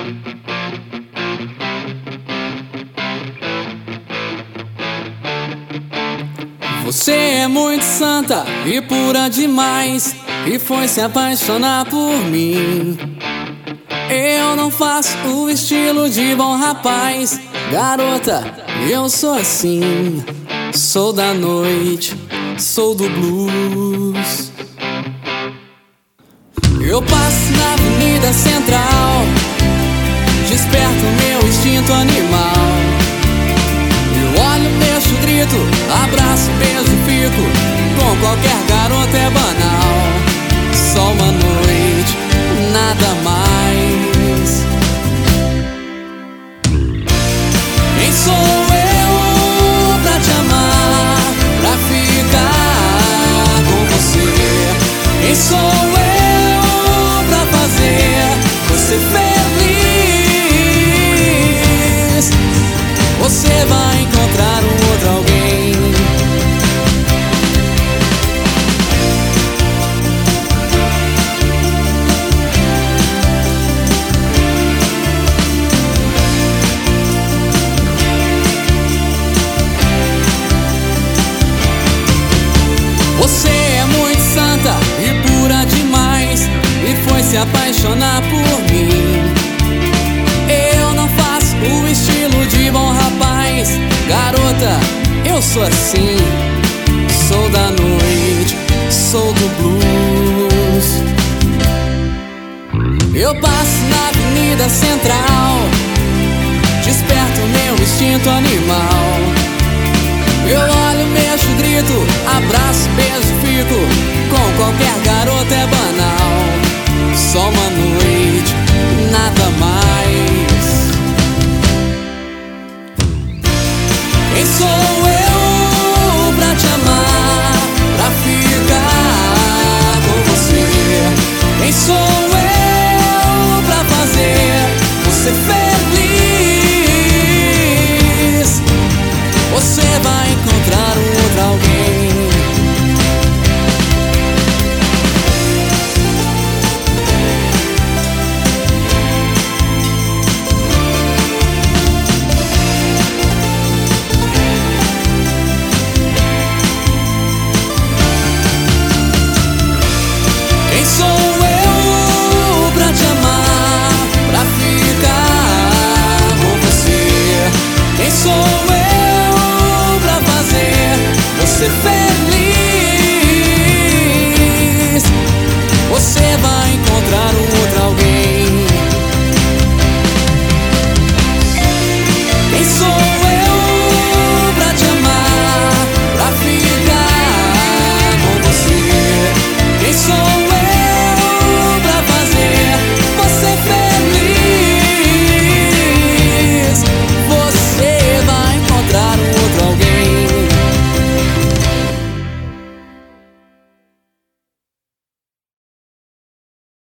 Você é muito santa e pura demais, e foi se apaixonar por mim. Eu não faço o estilo de bom rapaz, garota, eu sou assim. Sou da noite, sou do blues. Eu passo na Avenida Central, desperto meu instinto animal. Eu olho, mexo, grito, abraço, beijo, fico com qualquer garota, é banal. Só uma noite, nada mais. Quem sou eu pra te amar, pra ficar com você? Quem sou eu pra fazer você feliz? Você vai encontrar um outro alguém. Você é muito santa e pura demais, e foi se apaixonar por mim. Eu não faço o estilo de bom rapaz, garota, eu sou assim. Sou da noite, sou do blues. Eu passo na Avenida Central, desperto meu instinto animal. Eu olho, mexo, grito, abraço, beijo, fico com qualquer garota, é banal. Só uma noite, nada